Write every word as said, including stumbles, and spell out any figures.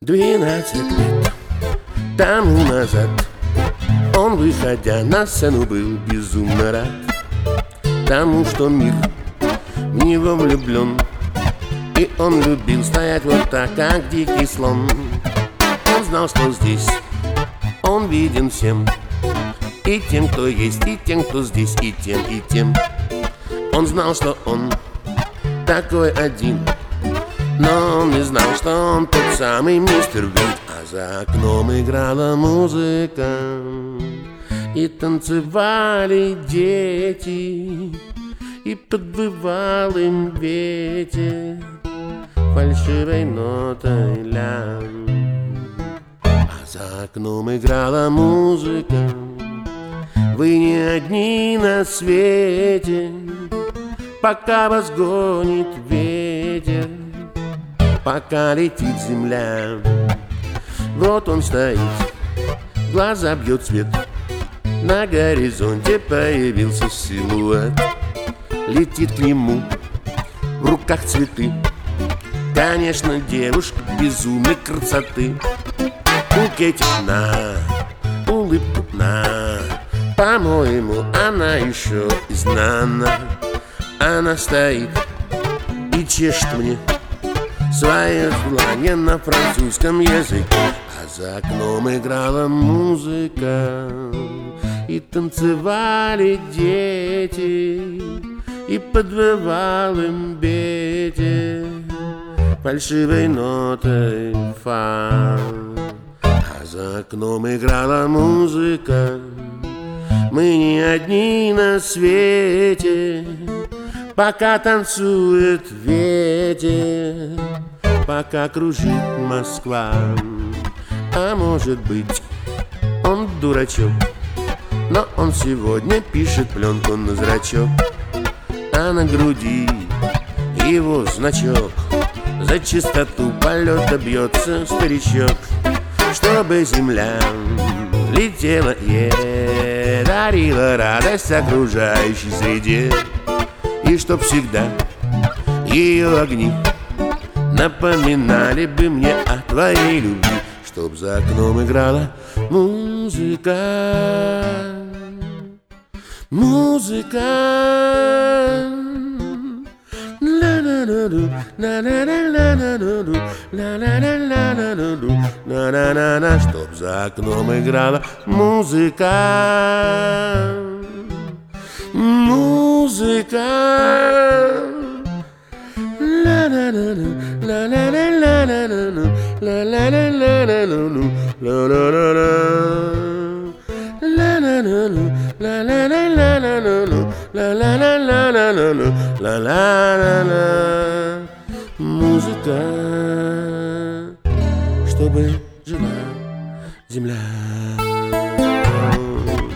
Двенадцать лет тому назад он, выходя на сцену, был безумно рад тому, что мир в него влюблен. И он любил стоять вот так, как дикий слон. Он знал, что здесь он виден всем, и тем, кто есть, и тем, кто здесь, и тем, и тем. Он знал, что он такой один, но он не знал, что он тот самый мистер Бин. А за окном играла музыка, и танцевали дети, и подвывал им ветер фальшивой нотой ля. А за окном играла музыка, вы не одни на свете, пока вас гонит ветер, пока летит земля. Вот он стоит, глаза бьет свет, на горизонте появился силуэт. Летит к нему, в руках цветы, конечно, девушка безумной красоты. Букетик на, улыбку на, по-моему, она еще изнана. Она стоит и чешет мне свое желание на французском языке. А за окном играла музыка, и танцевали дети, и подвывал им ветер фальшивой нотой фа. А за окном играла музыка, мы не одни на свете, пока танцует ветер, пока кружит Москва. А может быть, он дурачок, но он сегодня пишет пленку на зрачок, а на груди его значок. За чистоту полета бьется старичок, чтобы земля летела и дарила радость окружающей среде, и чтоб всегда ее огни напоминали бы мне о твоей любви. Чтоб за окном играла музыка, музыка. Чтоб за окном играла музыка, музыка. Музыка, чтобы жила земля.